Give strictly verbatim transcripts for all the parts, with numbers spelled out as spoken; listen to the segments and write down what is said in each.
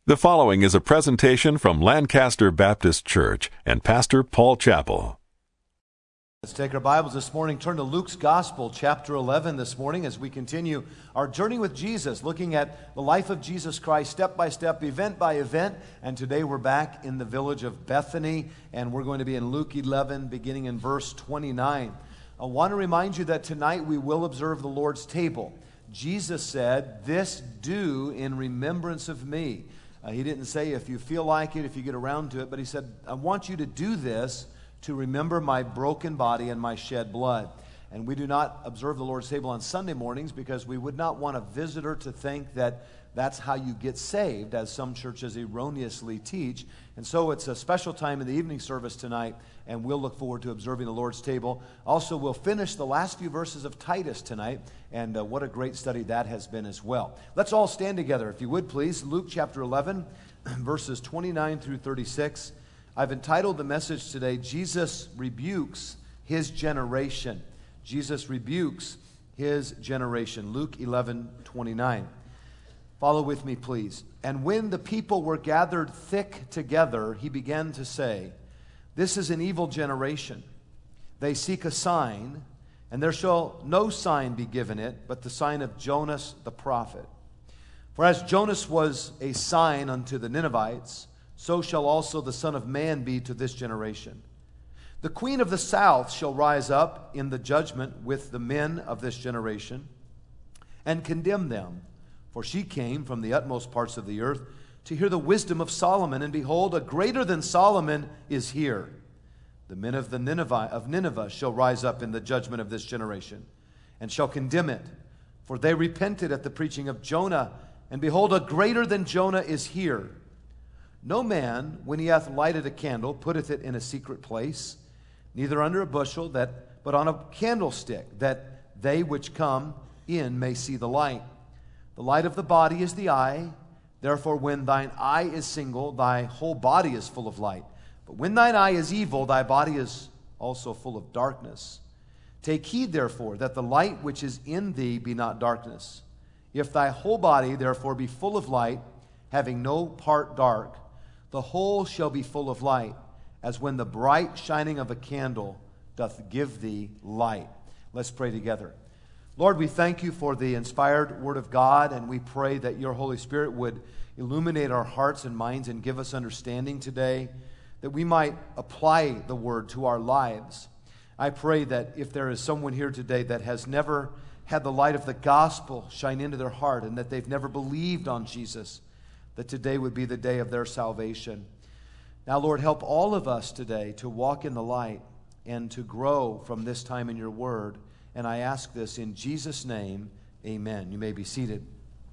The following is a presentation from Lancaster Baptist Church and Pastor Paul Chappell. Let's take our Bibles this morning, turn to Luke's Gospel, chapter eleven this morning as we continue our journey with Jesus, looking at the life of Jesus Christ step by step, event by event. And today we're back in the village of Bethany, and we're going to be in Luke eleven, beginning in verse twenty-nine. I want to remind you that tonight we will observe the Lord's table. Jesus said, "This do in remembrance of me." Uh, he didn't say if you feel like it, if you get around to it, but he said, I want you to do this to remember my broken body and my shed blood. And we do not observe the Lord's table on Sunday mornings because we would not want a visitor to think that that's how you get saved, as some churches erroneously teach. And so it's a special time in the evening service tonight, and we'll look forward to observing the Lord's table. Also, we'll finish the last few verses of Titus tonight, and uh, what a great study that has been as well. Let's all stand together, if you would, please. Luke chapter eleven, verses twenty-nine through thirty-six. I've entitled the message today, Jesus Rebukes His Generation. Jesus rebukes his generation. Luke eleven twenty-nine. Follow with me, please. And when the people were gathered thick together, he began to say, "This is an evil generation. They seek a sign, and there shall no sign be given it, but the sign of Jonas the prophet. For as Jonas was a sign unto the Ninevites, so shall also the Son of Man be to this generation. The queen of the south shall rise up in the judgment with the men of this generation, and condemn them. For she came from the utmost parts of the earth to hear the wisdom of Solomon, and behold, a greater than Solomon is here. The men of the Nineveh, of Nineveh shall rise up in the judgment of this generation, and shall condemn it. For they repented at the preaching of Jonah, and behold, a greater than Jonah is here. No man, when he hath lighted a candle, putteth it in a secret place, neither under a bushel, that, but on a candlestick, that they which come in may see the light. The light of the body is the eye. Therefore, when thine eye is single, thy whole body is full of light. But when thine eye is evil, thy body is also full of darkness. Take heed, therefore, that the light which is in thee be not darkness. If thy whole body, therefore, be full of light, having no part dark, the whole shall be full of light, as when the bright shining of a candle doth give thee light." Let's pray together. Lord, we thank you for the inspired Word of God, and we pray that your Holy Spirit would illuminate our hearts and minds and give us understanding today, that we might apply the Word to our lives. I pray that if there is someone here today that has never had the light of the gospel shine into their heart, and that they've never believed on Jesus, that today would be the day of their salvation. Now, Lord, help all of us today to walk in the light and to grow from this time in your Word. And I ask this in Jesus' name, amen. You may be seated.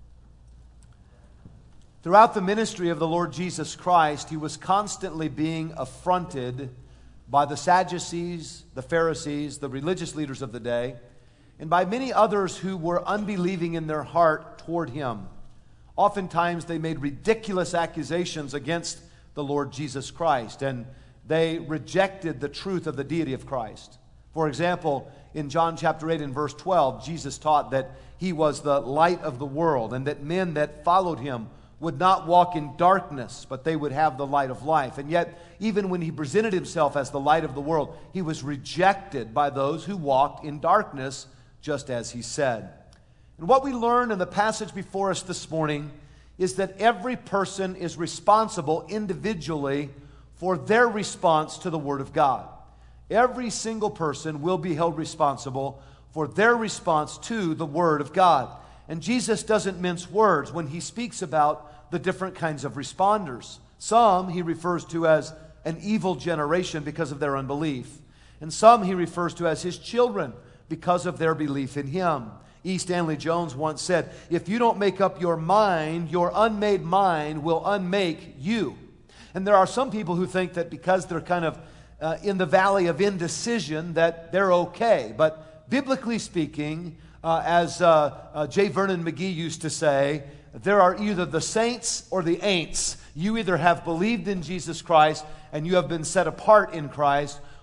Throughout the ministry of the Lord Jesus Christ, he was constantly being affronted by the Sadducees, the Pharisees, the religious leaders of the day, and by many others who were unbelieving in their heart toward him. Oftentimes they made ridiculous accusations against the Lord Jesus Christ, and they rejected the truth of the deity of Christ. For example, in John chapter eight and verse twelve, Jesus taught that he was the light of the world, and that men that followed him would not walk in darkness, but they would have the light of life. And yet, even when he presented himself as the light of the world, he was rejected by those who walked in darkness, just as he said. And what we learn in the passage before us this morning is that every person is responsible individually for their response to the Word of God. Every single person will be held responsible for their response to the Word of God. And Jesus doesn't mince words when he speaks about the different kinds of responders. Some he refers to as an evil generation because of their unbelief. And some he refers to as his children because of their belief in him. E. Stanley Jones once said, "If you don't make up your mind, your unmade mind will unmake you." And there are some people who think that because they're kind of uh, in the valley of indecision that they're okay. But biblically speaking, uh, as uh, uh, J. Vernon McGee used to say, there are either the saints or the ain'ts. You either have believed in Jesus Christ and you have been set apart in Christ,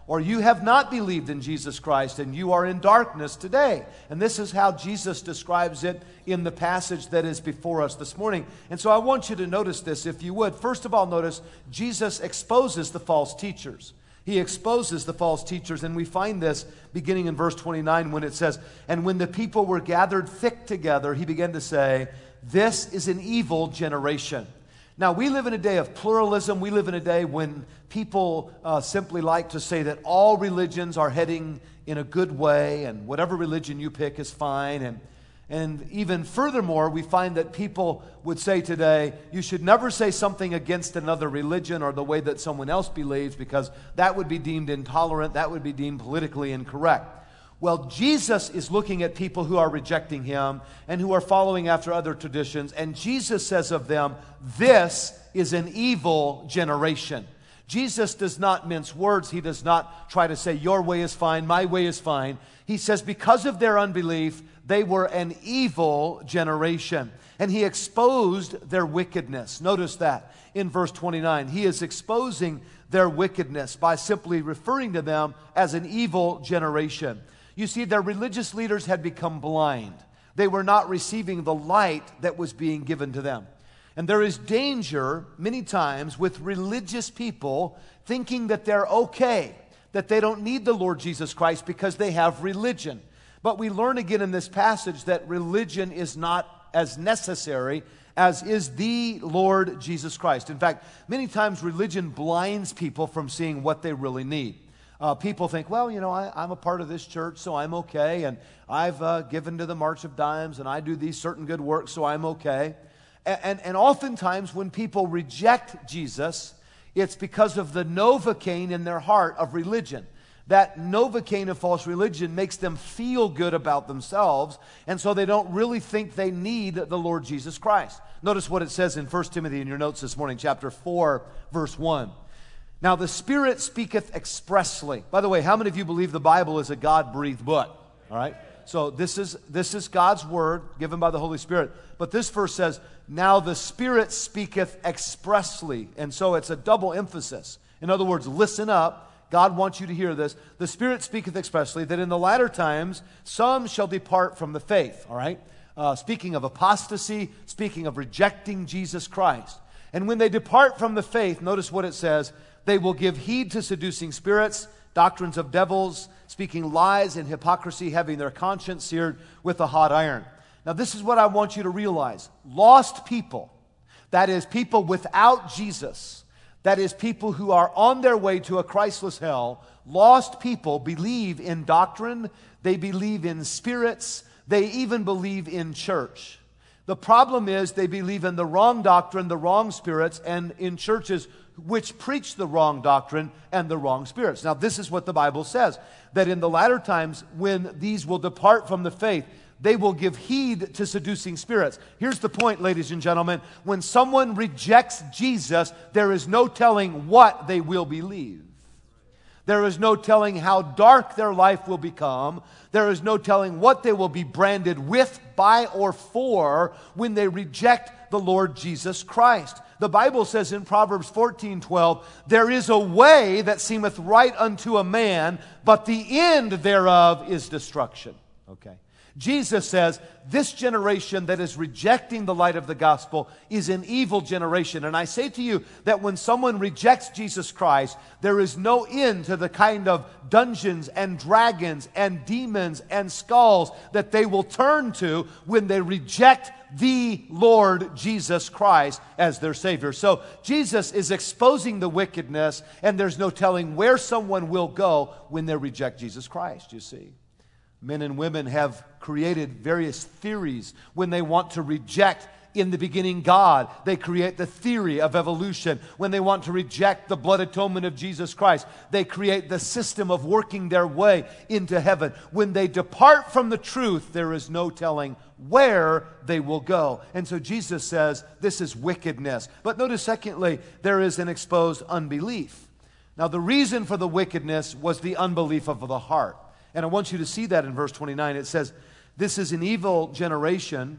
or you have not believed in Jesus Christ and you are in darkness today. And this is how Jesus describes it in the passage that is before us this morning. And so I want you to notice this, if you would. First of all, notice Jesus exposes the false teachers. He exposes the false teachers, and we find this beginning in verse twenty-nine when it says, "And when the people were gathered thick together, he began to say, 'This is an evil generation.'" Now, we live in a day of pluralism. We live in a day when people uh, simply like to say that all religions are heading in a good way, and whatever religion you pick is fine. And, and even furthermore, we find that people would say today, you should never say something against another religion or the way that someone else believes, because that would be deemed intolerant, that would be deemed politically incorrect. Well, Jesus is looking at people who are rejecting him and who are following after other traditions. And Jesus says of them, this is an evil generation. Jesus does not mince words. He does not try to say, your way is fine, my way is fine. He says, because of their unbelief, they were an evil generation. And he exposed their wickedness. Notice that in verse twenty-nine. He is exposing their wickedness by simply referring to them as an evil generation. You see, their religious leaders had become blind. They were not receiving the light that was being given to them. And there is danger many times with religious people thinking that they're okay, that they don't need the Lord Jesus Christ because they have religion. But we learn again in this passage that religion is not as necessary as is the Lord Jesus Christ. In fact, many times religion blinds people from seeing what they really need. Uh, people think, well, you know, I, I'm a part of this church, so I'm okay, and I've uh, given to the March of Dimes, and I do these certain good works, so I'm okay. And, and, and oftentimes when people reject Jesus, it's because of the Novocaine in their heart of religion. That Novocaine of false religion makes them feel good about themselves, and so they don't really think they need the Lord Jesus Christ. Notice what it says in First Timothy in your notes this morning, chapter four, verse one. Now the Spirit speaketh expressly. By the way, how many of you believe the Bible is a God-breathed book? All right? So this is this is God's word given by the Holy Spirit. But this verse says, now the Spirit speaketh expressly. And so it's a double emphasis. In other words, listen up. God wants you to hear this. The Spirit speaketh expressly that in the latter times some shall depart from the faith. All right? Uh, speaking of apostasy, speaking of rejecting Jesus Christ. And when they depart from the faith, notice what it says, they will give heed to seducing spirits, doctrines of devils, speaking lies and hypocrisy, having their conscience seared with a hot iron. Now this is what I want you to realize. Lost people, that is people without Jesus, that is people who are on their way to a Christless hell, lost people believe in doctrine, they believe in spirits, they even believe in church. The problem is they believe in the wrong doctrine, the wrong spirits, and in churches which preach the wrong doctrine and the wrong spirits. Now, this is what the Bible says, that in the latter times, when these will depart from the faith, they will give heed to seducing spirits. Here's the point, ladies and gentlemen. When someone rejects Jesus, there is no telling what they will believe. There is no telling how dark their life will become. There is no telling what they will be branded with, by, or for when they reject the Lord Jesus Christ. The Bible says in Proverbs fourteen twelve, there is a way that seemeth right unto a man, but the end thereof is destruction. Okay. Jesus says, this generation that is rejecting the light of the gospel is an evil generation. And I say to you that when someone rejects Jesus Christ, there is no end to the kind of dungeons and dragons and demons and skulls that they will turn to when they reject the Lord Jesus Christ as their Savior. So Jesus is exposing the wickedness, and there's no telling where someone will go when they reject Jesus Christ, you see. Men and women have created various theories when they want to reject in the beginning God. They create the theory of evolution. When they want to reject the blood atonement of Jesus Christ, they create the system of working their way into heaven. When they depart from the truth, there is no telling where they will go. And so Jesus says this is wickedness. But notice, secondly, there is an exposed unbelief. Now, the reason for the wickedness was the unbelief of the heart. And I want you to see that in verse twenty-nine. It says, this is an evil generation.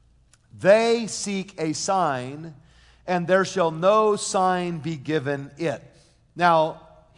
They seek a sign, and there shall no sign be given it. Now,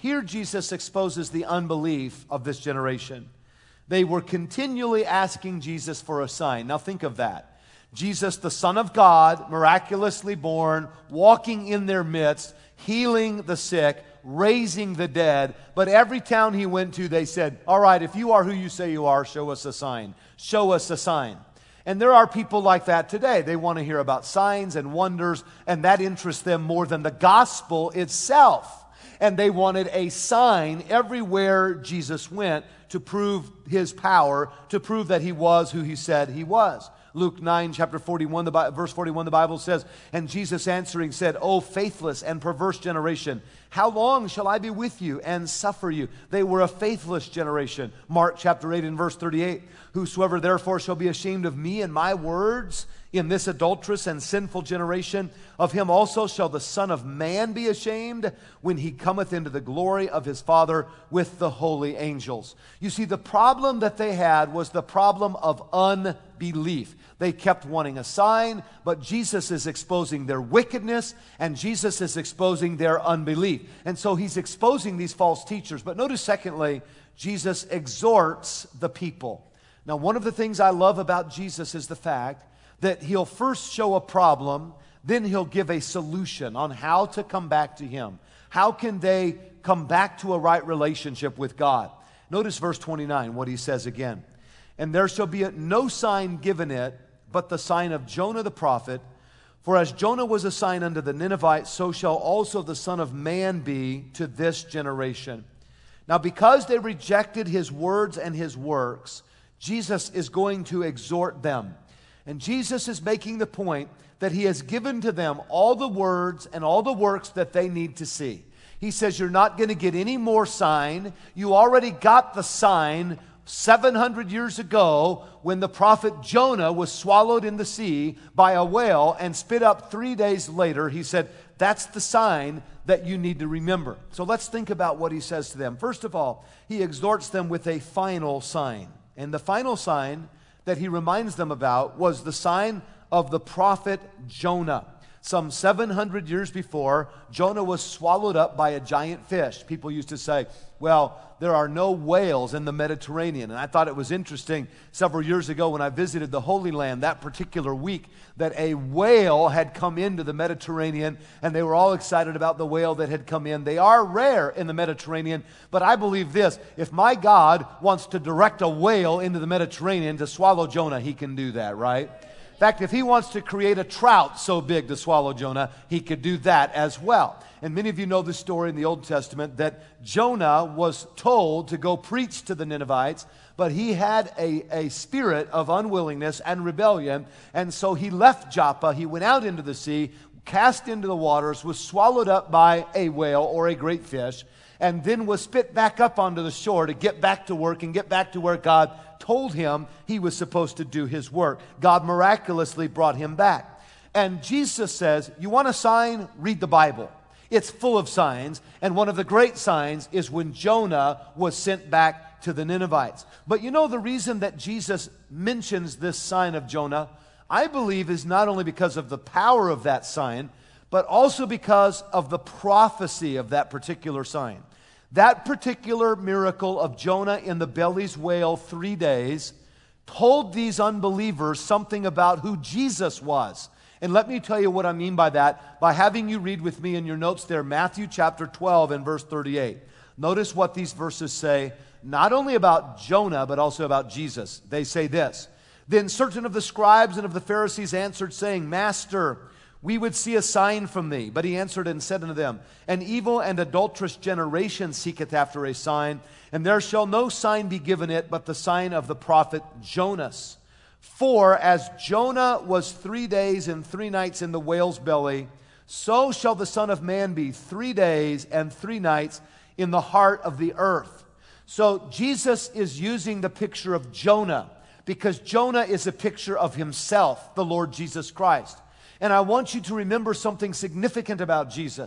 Here Jesus exposes the unbelief of this generation. They were continually asking Jesus for a sign. Now think of that. Jesus, the Son of God, miraculously born, walking in their midst, healing the sick, raising the dead. But every town he went to, they said, all right, if you are who you say you are, show us a sign. Show us a sign. And there are people like that today. They want to hear about signs and wonders, and that interests them more than the gospel itself. And they wanted a sign everywhere Jesus went to prove his power, to prove that he was who he said he was. Luke nine, chapter forty-one, the, verse forty-one, the Bible says, and Jesus answering said, O faithless and perverse generation, how long shall I be with you and suffer you? They were a faithless generation. Mark chapter eight and verse thirty-eight, whosoever therefore shall be ashamed of me and my words in this adulterous and sinful generation, of him also shall the Son of Man be ashamed when he cometh into the glory of his Father with the holy angels. You see, the problem that they had was the problem of unbelief. They kept wanting a sign, but Jesus is exposing their wickedness, and Jesus is exposing their unbelief. And so he's exposing these false teachers. But notice, secondly, Jesus exhorts the people. Now, one of the things I love about Jesus is the fact that he'll first show a problem, then he'll give a solution on how to come back to him. How can they come back to a right relationship with God? Notice verse twenty-nine, what he says again. And there shall be no sign given it, but the sign of Jonah the prophet. For as Jonah was a sign unto the Ninevites, so shall also the Son of Man be to this generation. Now, because they rejected his words and his works, Jesus is going to exhort them. And Jesus is making the point that he has given to them all the words and all the works that they need to see. He says, you're not going to get any more sign. You already got the sign seven hundred years ago when the prophet Jonah was swallowed in the sea by a whale and spit up three days later. He said, that's the sign that you need to remember. So let's think about what he says to them. First of all, he exhorts them with a final sign. And the final sign that he reminds them about was the sign of the prophet Jonah. Some seven hundred years before, Jonah was swallowed up by a giant fish. People used to say, well, there are no whales in the Mediterranean. And I thought it was interesting several years ago when I visited the Holy Land that particular week that a whale had come into the Mediterranean, and they were all excited about the whale that had come in. They are rare in the Mediterranean, but I believe this: if my God wants to direct a whale into the Mediterranean to swallow Jonah, he can do that, right? In fact, if he wants to create a trout so big to swallow Jonah, he could do that as well. And many of you know the story in the Old Testament that Jonah was told to go preach to the Ninevites, but he had a, a spirit of unwillingness and rebellion, and so he left Joppa. He went out into the sea, cast into the waters, was swallowed up by a whale or a great fish, and then was spit back up onto the shore to get back to work and get back to where God told him he was supposed to do his work. God miraculously brought him back. And Jesus says, you want a sign? Read the Bible. It's full of signs, and one of the great signs is when Jonah was sent back to the Ninevites. But you know the reason that Jesus mentions this sign of Jonah, I believe, is not only because of the power of that sign, but also because of the prophecy of that particular sign. That particular miracle of Jonah in the belly's whale three days told these unbelievers something about who Jesus was. And let me tell you what I mean by that by having you read with me in your notes there Matthew chapter twelve and verse thirty-eight. Notice what these verses say, not only about Jonah, but also about Jesus. They say this: Then certain of the scribes and of the Pharisees answered, saying, Master, we would see a sign from thee. But he answered and said unto them, An evil and adulterous generation seeketh after a sign, and there shall no sign be given it but the sign of the prophet Jonas. For as Jonah was three days and three nights in the whale's belly, so shall the Son of Man be three days and three nights in the heart of the earth. So Jesus is using the picture of Jonah because Jonah is a picture of himself, the Lord Jesus Christ. And I want you to remember something significant about Jesus.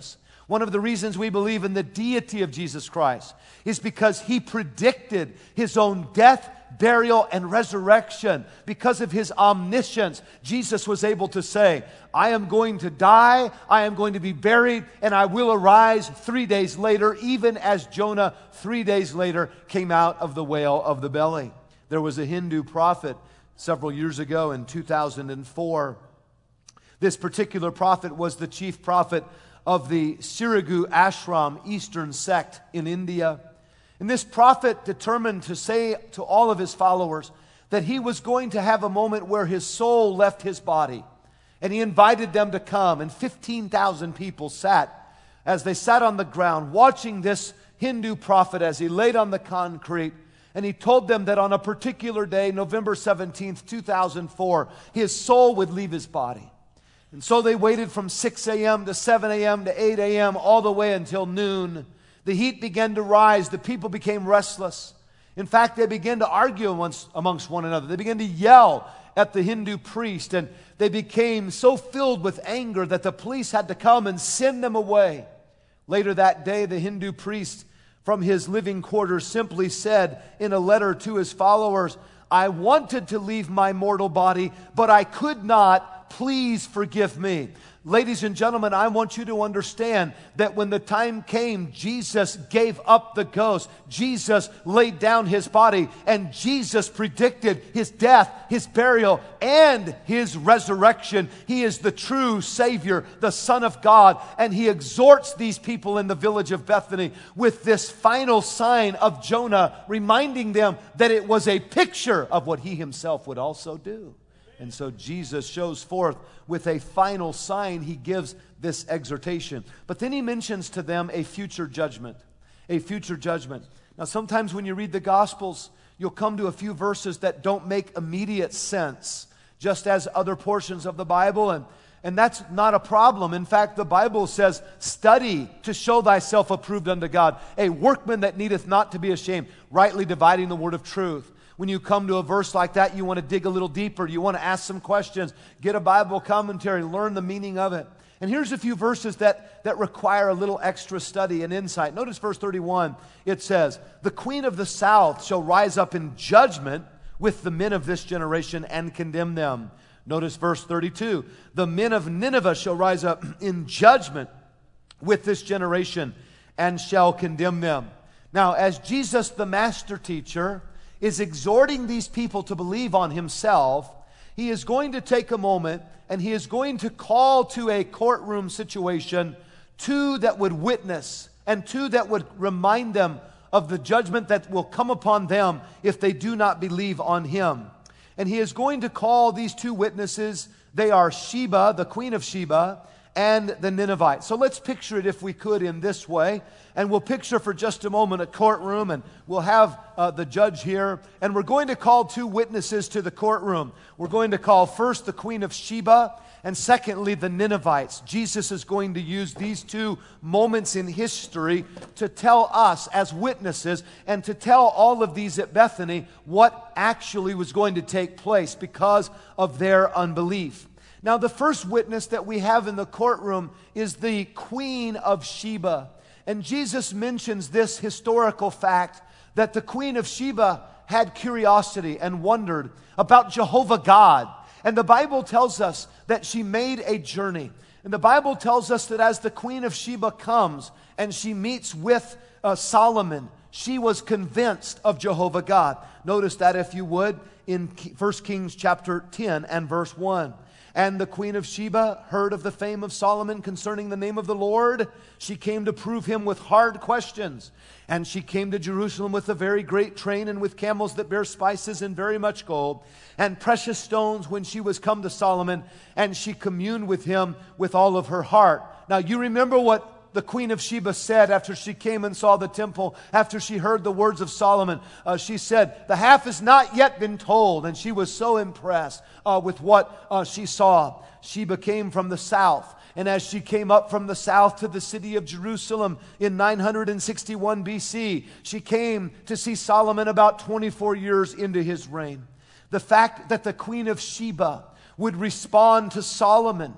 One of the reasons we believe in the deity of Jesus Christ is because He predicted His own death, burial, and resurrection. Because of His omniscience, Jesus was able to say, I am going to die, I am going to be buried, and I will arise three days later, even as Jonah three days later came out of the whale of the belly. There was a Hindu prophet several years ago in two thousand four. This particular prophet was the chief prophet of the Sirigu Ashram Eastern sect in India. And this prophet determined to say to all of his followers that he was going to have a moment where his soul left his body. And he invited them to come, and fifteen thousand people sat as they sat on the ground watching this Hindu prophet as he laid on the concrete. And he told them that on a particular day, November seventeenth, two thousand four, his soul would leave his body. And so they waited from six a.m. to seven a.m. to eight a.m. all the way until noon. The heat began to rise. The people became restless. In fact, they began to argue amongst, amongst one another. They began to yell at the Hindu priest, and they became so filled with anger that the police had to come and send them away. Later that day, the Hindu priest from his living quarters simply said in a letter to his followers, I wanted to leave my mortal body, but I could not. Please forgive me. Ladies and gentlemen, I want you to understand that when the time came, Jesus gave up the ghost. Jesus laid down His body, and Jesus predicted His death, His burial, and His resurrection. He is the true Savior, the Son of God, and He exhorts these people in the village of Bethany with this final sign of Jonah, reminding them that it was a picture of what He Himself would also do. And so Jesus shows forth with a final sign. He gives this exhortation. But then He mentions to them a future judgment. A future judgment. Now sometimes when you read the Gospels, you'll come to a few verses that don't make immediate sense, just as other portions of the Bible. And, and that's not a problem. In fact, the Bible says, study to show thyself approved unto God, a workman that needeth not to be ashamed, rightly dividing the word of truth. When you come to a verse like that, you want to dig a little deeper. You want to ask some questions. Get a Bible commentary. Learn the meaning of it. And here's a few verses that, that require a little extra study and insight. Notice verse thirty-one. It says, the queen of the south shall rise up in judgment with the men of this generation and condemn them. Notice verse thirty-two. The men of Nineveh shall rise up in judgment with this generation and shall condemn them. Now, as Jesus, the master teacher, is exhorting these people to believe on Himself, He is going to take a moment and He is going to call to a courtroom situation two that would witness and two that would remind them of the judgment that will come upon them if they do not believe on Him. And He is going to call these two witnesses. They are Sheba, the queen of Sheba, and the Ninevites. So let's picture it, if we could, in this way. And we'll picture for just a moment a courtroom, and we'll have uh, the judge here. And we're going to call two witnesses to the courtroom. We're going to call first the queen of Sheba, and secondly the Ninevites. Jesus is going to use these two moments in history to tell us as witnesses and to tell all of these at Bethany what actually was going to take place because of their unbelief. Now, the first witness that we have in the courtroom is the queen of Sheba. And Jesus mentions this historical fact that the queen of Sheba had curiosity and wondered about Jehovah God. And the Bible tells us that she made a journey. And the Bible tells us that as the queen of Sheba comes and she meets with uh, Solomon, she was convinced of Jehovah God. Notice that, if you would, in First Kings chapter ten and verse one. And the queen of Sheba heard of the fame of Solomon concerning the name of the Lord. She came to prove him with hard questions. And she came to Jerusalem with a very great train and with camels that bear spices and very much gold and precious stones when she was come to Solomon. And she communed with him with all of her heart. Now you remember what the queen of Sheba said after she came and saw the temple, after she heard the words of Solomon. Uh, she said, the half has not yet been told. And she was so impressed uh, with what uh, she saw. Sheba came from the south. And as she came up from the south to the city of Jerusalem in nine hundred sixty-one B C, she came to see Solomon about twenty-four years into his reign. The fact that the queen of Sheba would respond to Solomon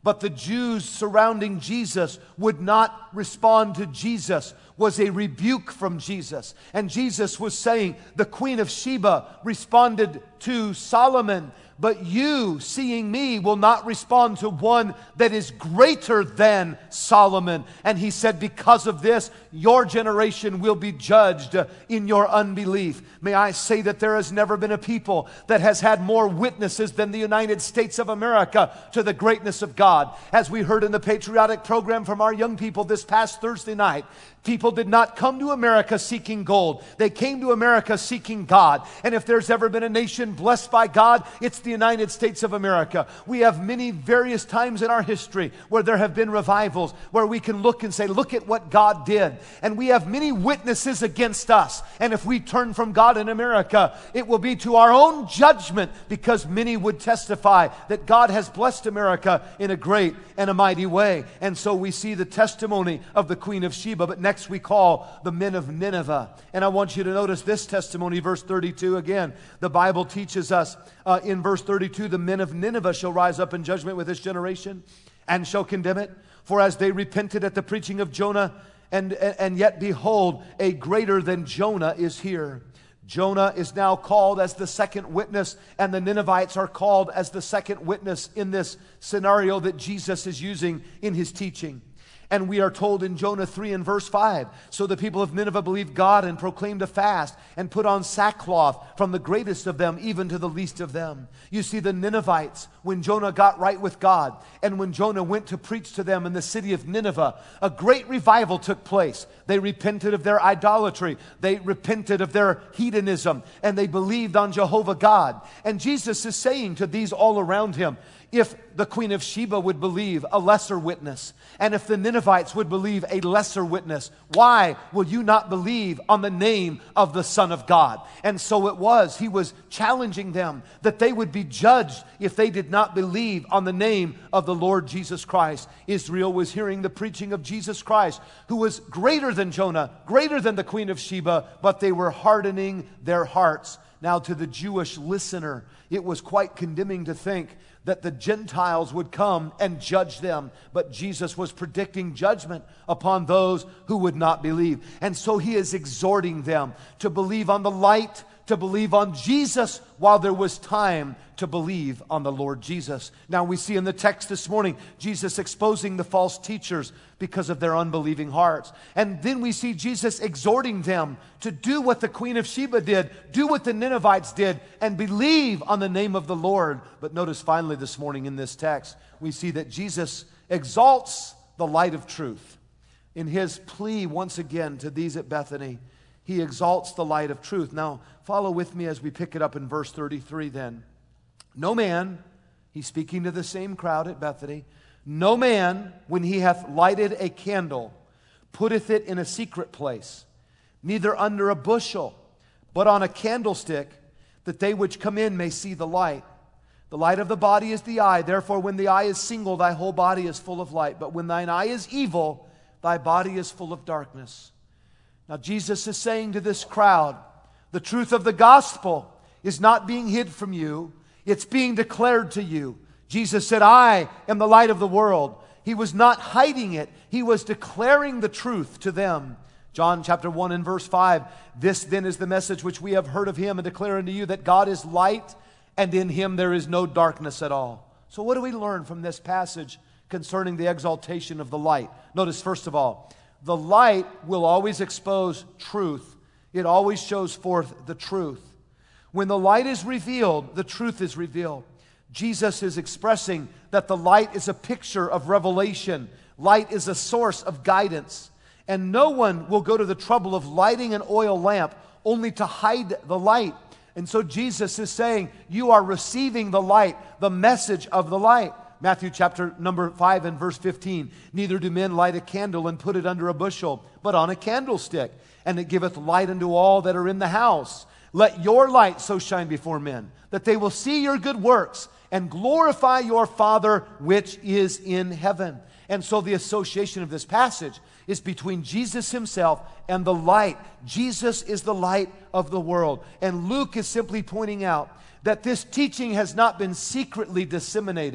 But the Jews surrounding Jesus would not respond to Jesus, was a rebuke from Jesus. And Jesus was saying, the Queen of Sheba responded to Solomon, but you, seeing me, will not respond to one that is greater than Solomon. And he said, because of this, your generation will be judged in your unbelief. May I say that there has never been a people that has had more witnesses than the United States of America to the greatness of God. As we heard in the patriotic program from our young people this past Thursday night, people did not come to America seeking gold. They came to America seeking God. And if there's ever been a nation blessed by God, it's the United States of America. We have many various times in our history where there have been revivals, where we can look and say, look at what God did. And we have many witnesses against us. And if we turn from God in America, it will be to our own judgment, because many would testify that God has blessed America in a great and a mighty way. And so we see the testimony of the Queen of Sheba. But next we call the men of Nineveh. And I want you to notice this testimony, verse thirty-two again. The Bible teaches us uh, in verse thirty-two, the men of Nineveh shall rise up in judgment with this generation and shall condemn it. For as they repented at the preaching of Jonah, and, and, and yet behold, a greater than Jonah is here. Jonah is now called as the second witness, and the Ninevites are called as the second witness in this scenario that Jesus is using in his teaching. And we are told in Jonah three and verse five, so the people of Nineveh believed God and proclaimed a fast and put on sackcloth, from the greatest of them even to the least of them. You see, the Ninevites, when Jonah got right with God, and when Jonah went to preach to them in the city of Nineveh, a great revival took place. They repented of their idolatry. They repented of their hedonism, and they believed on Jehovah God. And Jesus is saying to these all around him, if the Queen of Sheba would believe, a lesser witness, and if the Ninevites would believe, a lesser witness, why will you not believe on the name of the Son of God? And so it was. He was challenging them that they would be judged if they did not believe on the name of the Lord Jesus Christ. Israel was hearing the preaching of Jesus Christ, who was greater than Jonah, greater than the Queen of Sheba, but they were hardening their hearts. Now, to the Jewish listener, it was quite condemning to think that the Gentiles would come and judge them. But Jesus was predicting judgment upon those who would not believe. And so he is exhorting them to believe on the light, to believe on Jesus, while there was time to believe on the Lord Jesus. Now we see in the text this morning, Jesus exposing the false teachers because of their unbelieving hearts. And then we see Jesus exhorting them to do what the Queen of Sheba did, do what the Ninevites did, and believe on the name of the Lord. But notice finally this morning in this text, we see that Jesus exalts the light of truth. In his plea once again to these at Bethany, he exalts the light of truth. Now, follow with me as we pick it up in verse thirty-three then. No man, he's speaking to the same crowd at Bethany, no man, when he hath lighted a candle, putteth it in a secret place, neither under a bushel, but on a candlestick, that they which come in may see the light. The light of the body is the eye. Therefore, when the eye is single, thy whole body is full of light. But when thine eye is evil, thy body is full of darkness. Now, Jesus is saying to this crowd, the truth of the gospel is not being hid from you. It's being declared to you. Jesus said, I am the light of the world. He was not hiding it. He was declaring the truth to them. John chapter one and verse five, this then is the message which we have heard of him and declare unto you, that God is light, and in him there is no darkness at all. So what do we learn from this passage concerning the exaltation of the light? Notice, first of all, the light will always expose truth. It always shows forth the truth. When the light is revealed, the truth is revealed. Jesus is expressing that the light is a picture of revelation. Light is a source of guidance. And no one will go to the trouble of lighting an oil lamp only to hide the light. And so Jesus is saying, you are receiving the light, the message of the light. Matthew chapter number five and verse fifteen. Neither do men light a candle and put it under a bushel, but on a candlestick, and it giveth light unto all that are in the house. Let your light so shine before men, that they will see your good works and glorify your Father which is in heaven. And so the association of this passage is between Jesus himself and the light. Jesus is the light of the world. And Luke is simply pointing out that this teaching has not been secretly disseminated.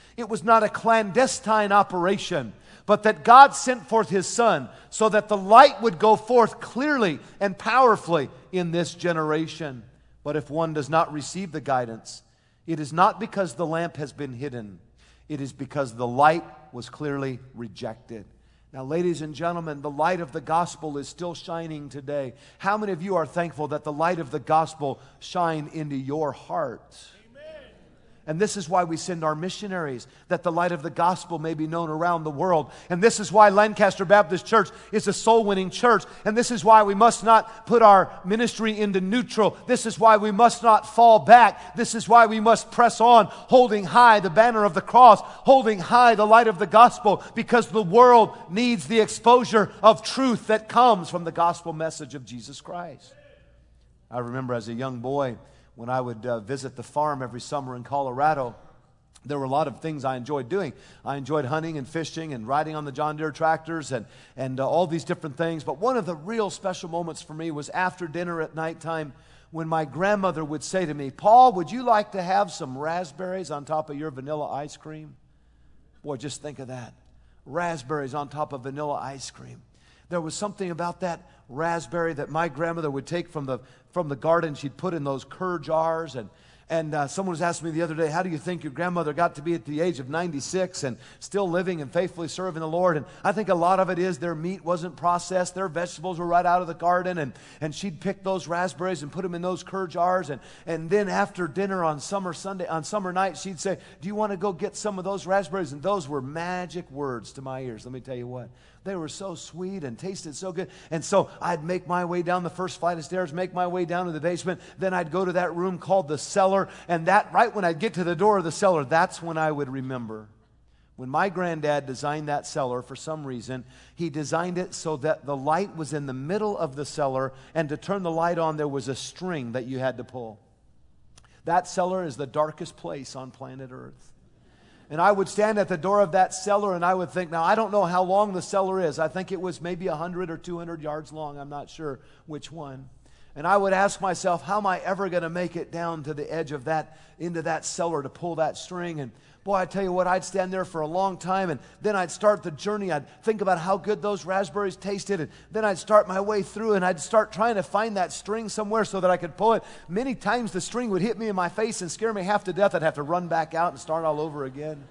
It was not a clandestine operation, but that God sent forth His Son so that the light would go forth clearly and powerfully in this generation. But if one does not receive the guidance, it is not because the lamp has been hidden. It is because the light was clearly rejected. Now, ladies and gentlemen, the light of the gospel is still shining today. How many of you are thankful that the light of the gospel shine into your hearts? And this is why we send our missionaries, that the light of the gospel may be known around the world. And this is why Lancaster Baptist Church is a soul-winning church. And this is why we must not put our ministry into neutral. This is why we must not fall back. This is why we must press on, holding high the banner of the cross, holding high the light of the gospel, because the world needs the exposure of truth that comes from the gospel message of Jesus Christ. I remember as a young boy, when I would uh, visit the farm every summer in Colorado, there were a lot of things I enjoyed doing. I enjoyed hunting and fishing and riding on the John Deere tractors and, and uh, all these different things. But one of the real special moments for me was after dinner at nighttime when my grandmother would say to me, "Paul, would you like to have some raspberries on top of your vanilla ice cream?" Boy, just think of that. Raspberries on top of vanilla ice cream. There was something about that raspberry that my grandmother would take from the from the garden. She'd put in those cur jars. And, and uh, someone was asking me the other day, how do you think your grandmother got to be at the age of ninety-six and still living and faithfully serving the Lord? And I think a lot of it is their meat wasn't processed. Their vegetables were right out of the garden. And, and she'd pick those raspberries and put them in those cur jars. And, and then after dinner on summer Sunday, on summer night, she'd say, "Do you want to go get some of those raspberries?" And those were magic words to my ears. Let me tell you what. They were so sweet and tasted so good. And so I'd make my way down the first flight of stairs, make my way down to the basement. Then I'd go to that room called the cellar. And that right when I'd get to the door of the cellar, that's when I would remember. When my granddad designed that cellar, for some reason, he designed it so that the light was in the middle of the cellar. And to turn the light on, there was a string that you had to pull. That cellar is the darkest place on planet Earth. And I would stand at the door of that cellar and I would think, now I don't know how long the cellar is. I think it was maybe one hundred or two hundred yards long. I'm not sure which one. And I would ask myself, how am I ever going to make it down to the edge of that, into that cellar to pull that string? And boy, I tell you what, I'd stand there for a long time, and then I'd start the journey. I'd think about how good those raspberries tasted, and then I'd start my way through, and I'd start trying to find that string somewhere so that I could pull it. Many times the string would hit me in my face and scare me half to death. I'd have to run back out and start all over again.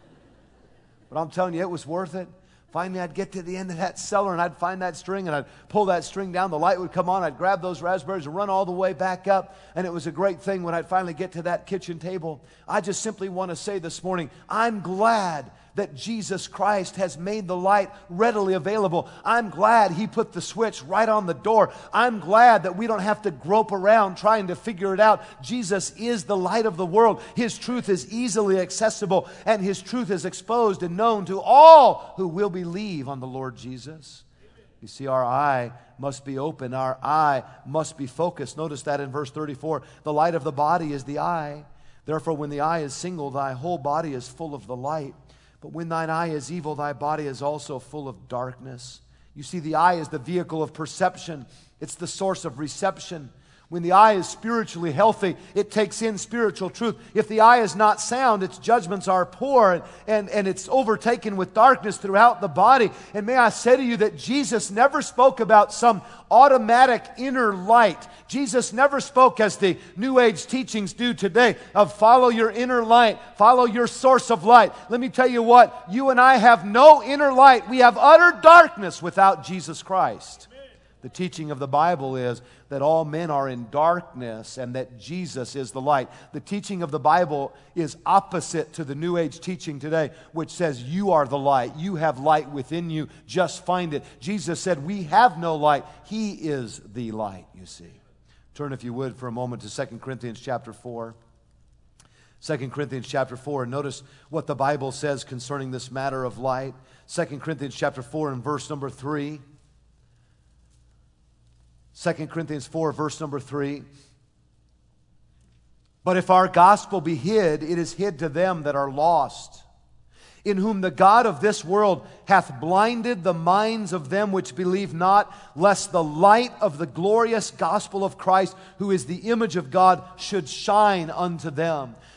But I'm telling you, it was worth it. Finally, I'd get to the end of that cellar, and I'd find that string, and I'd pull that string down. The light would come on. I'd grab those raspberries and run all the way back up. And it was a great thing when I'd finally get to that kitchen table. I just simply want to say this morning, I'm glad that Jesus Christ has made the light readily available. I'm glad He put the switch right on the door. I'm glad that we don't have to grope around trying to figure it out. Jesus is the light of the world. His truth is easily accessible, and His truth is exposed and known to all who will believe on the Lord Jesus. You see, our eye must be open. Our eye must be focused. Notice that in verse thirty-four. The light of the body is the eye. Therefore, when the eye is single, thy whole body is full of the light. But when thine eye is evil, thy body is also full of darkness. You see, the eye is the vehicle of perception. It's the source of reception. When the eye is spiritually healthy, it takes in spiritual truth. If the eye is not sound, its judgments are poor, and, and, and it's overtaken with darkness throughout the body. And may I say to you that Jesus never spoke about some automatic inner light. Jesus never spoke as the New Age teachings do today of follow your inner light, follow your source of light. Let me tell you what, you and I have no inner light. We have utter darkness without Jesus Christ. The teaching of the Bible is that all men are in darkness and that Jesus is the light. The teaching of the Bible is opposite to the New Age teaching today, which says you are the light. You have light within you. Just find it. Jesus said we have no light. He is the light, you see. Turn, if you would, for a moment to Second Corinthians chapter four. Second Corinthians chapter four, and notice what the Bible says concerning this matter of light. Second Corinthians chapter four and verse number three. Second Corinthians four, verse number three. But if our gospel be hid, it is hid to them that are lost, in whom the God of this world hath blinded the minds of them which believe not, lest the light of the glorious gospel of Christ, who is the image of God, should shine unto them.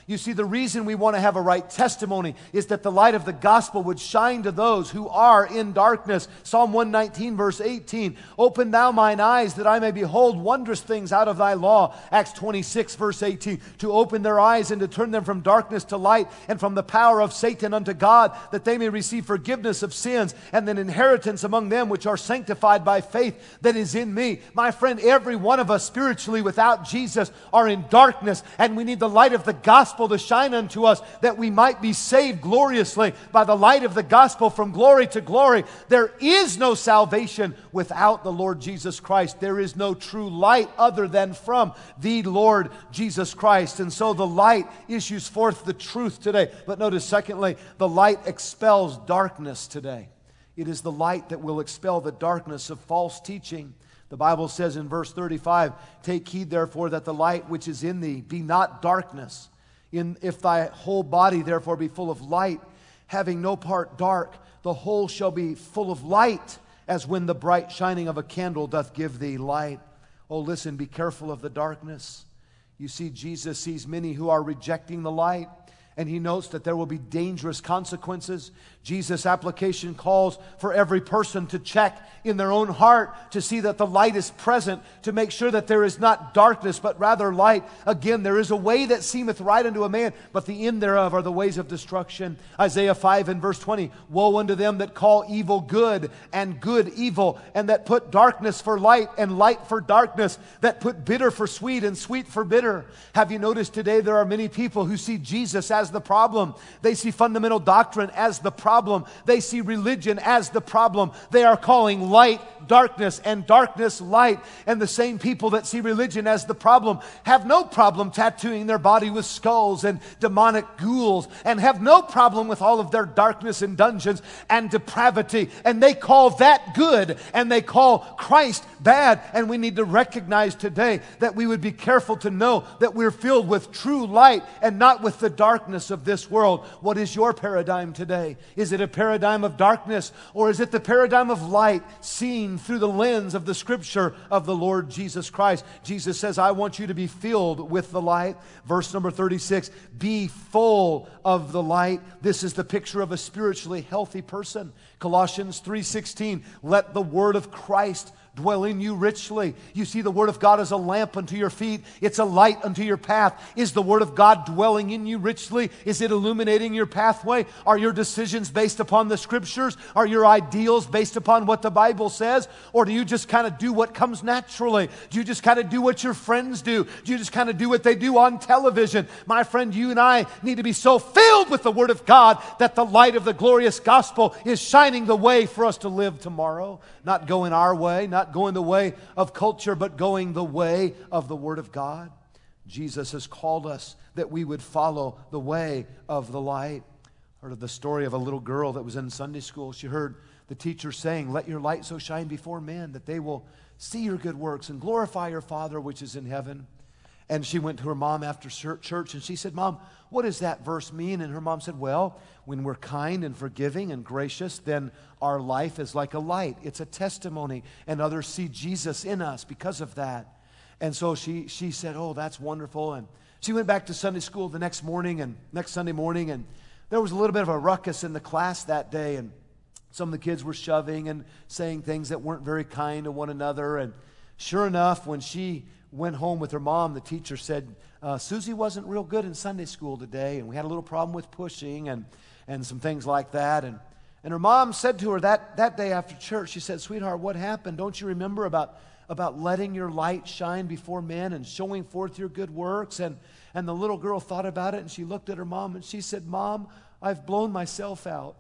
You see, the reason we want to have a right testimony is that the light of the gospel would shine to those who are in darkness. Psalm one nineteen, verse eighteen, open thou mine eyes that I may behold wondrous things out of thy law. Acts twenty-six, verse eighteen, to open their eyes and to turn them from darkness to light and from the power of Satan unto God, that they may receive forgiveness of sins and an inheritance among them which are sanctified by faith that is in me. My friend, every one of us spiritually without Jesus are in darkness, and we need the light of the gospel to shine unto us that we might be saved gloriously by the light of the gospel from glory to glory. There is no salvation without the Lord Jesus Christ. There is no true light other than from the Lord Jesus Christ. And so the light issues forth the truth today. But notice, secondly, the light expels darkness today. It is the light that will expel the darkness of false teaching. The Bible says in verse thirty-five, take heed therefore that the light which is in thee be not darkness. In, if thy whole body therefore be full of light, having no part dark, the whole shall be full of light, as when the bright shining of a candle doth give thee light. Oh, listen, be careful of the darkness. You see, Jesus sees many who are rejecting the light, and He notes that there will be dangerous consequences. Jesus' application calls for every person to check in their own heart to see that the light is present, to make sure that there is not darkness, but rather light. Again, there is a way that seemeth right unto a man, but the end thereof are the ways of destruction. Isaiah five and verse twenty, woe unto them that call evil good and good evil, and that put darkness for light and light for darkness, that put bitter for sweet and sweet for bitter. Have you noticed today there are many people who see Jesus as the problem? They see fundamental doctrine as the problem. They see religion as the problem. They are calling light darkness and darkness light. And the same people that see religion as the problem have no problem tattooing their body with skulls and demonic ghouls, and have no problem with all of their darkness and dungeons and depravity. And they call that good, and they call Christ bad. And we need to recognize today that we would be careful to know that we're filled with true light and not with the darkness of this world. What is your paradigm today? Is it a paradigm of darkness, or is it the paradigm of light seen through the lens of the Scripture of the Lord Jesus Christ? Jesus says, I want you to be filled with the light. Verse number thirty-six, be full of the light. This is the picture of a spiritually healthy person. Colossians three sixteen, let the word of Christ dwell in you richly. You see, the Word of God is a lamp unto your feet. It's a light unto your path. Is the Word of God dwelling in you richly? Is it illuminating your pathway? Are your decisions based upon the Scriptures? Are your ideals based upon what the Bible says? Or do you just kind of do what comes naturally? Do you just kind of do what your friends do? Do you just kind of do what they do on television? My friend, you and I need to be so filled with the Word of God that the light of the glorious gospel is shining the way for us to live tomorrow. Not going our way, not going the way of culture, but going the way of the Word of God. Jesus has called us that we would follow the way of the light. I heard of the story of a little girl that was in Sunday school. She heard the teacher saying, let your light so shine before men that they will see your good works and glorify your Father which is in heaven. And she went to her mom after church and she said, Mom, what does that verse mean? And her mom said, well, when we're kind and forgiving and gracious, then our life is like a light. It's a testimony, and others see Jesus in us because of that. And so she she said, oh, that's wonderful. And she went back to Sunday school the next morning and next Sunday morning, and there was a little bit of a ruckus in the class that day, and some of the kids were shoving and saying things that weren't very kind to one another. And sure enough, when she went home with her mom, the teacher said, uh, Susie wasn't real good in Sunday school today, and we had a little problem with pushing and, and some things like that. And, and her mom said to her that, that day after church, she said, sweetheart, what happened? Don't you remember about, about letting your light shine before men and showing forth your good works? And, and the little girl thought about it, and she looked at her mom, and she said, Mom, I've blown myself out.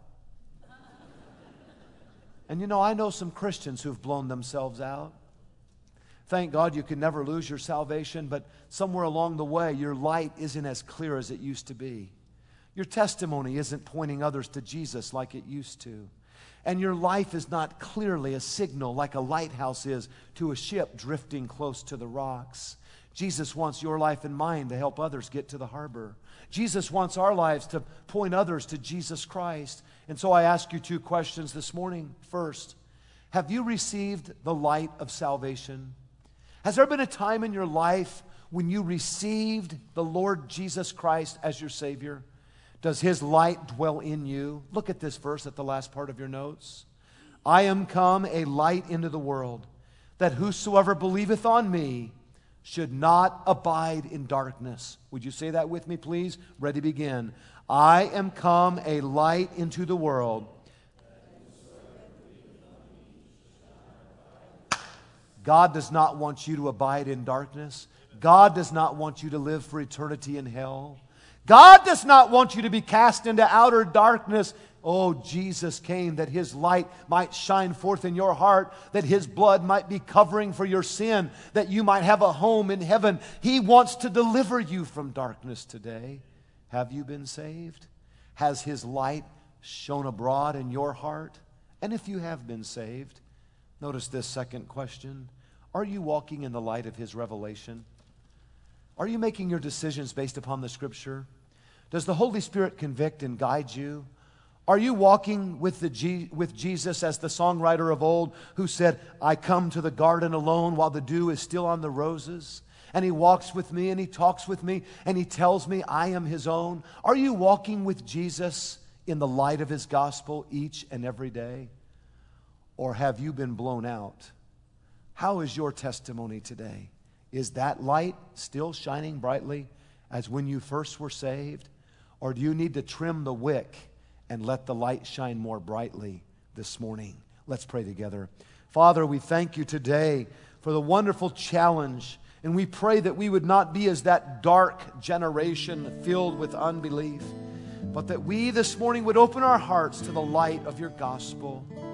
And you know, I know some Christians who've blown themselves out. Thank God you can never lose your salvation, but somewhere along the way, your light isn't as clear as it used to be. Your testimony isn't pointing others to Jesus like it used to. And your life is not clearly a signal like a lighthouse is to a ship drifting close to the rocks. Jesus wants your life and mine to help others get to the harbor. Jesus wants our lives to point others to Jesus Christ. And so I ask you two questions this morning. First, have you received the light of salvation? Has there been a time in your life When you received the Lord Jesus Christ as your Savior, does His light dwell in you? Look at this verse at the last part of your notes. I am come a light into the world, that whosoever believeth on me should not abide in darkness. Would you say that with me, please? Ready, begin. I am come a light into the world. God does not want you to abide in darkness. God does not want you to live for eternity in hell. God does not want you to be cast into outer darkness. Oh, Jesus came that His light might shine forth in your heart, that His blood might be covering for your sin, that you might have a home in heaven. He wants to deliver you from darkness today. Have you been saved? Has His light shone abroad in your heart? And if you have been saved, notice this second question. Are you walking in the light of His revelation? Are you making your decisions based upon the Scripture? Does the Holy Spirit convict and guide you? Are you walking with, the G- with Jesus as the songwriter of old who said, I come to the garden alone while the dew is still on the roses? And He walks with me and He talks with me and He tells me I am His own. Are you walking with Jesus in the light of His gospel each and every day? Or have you been blown out? How is your testimony today? Is that light still shining brightly as when you first were saved? Or do you need to trim the wick and let the light shine more brightly this morning? Let's pray together. Father, we thank You today for the wonderful challenge, and we pray that we would not be as that dark generation filled with unbelief, but that we this morning would open our hearts to the light of Your gospel.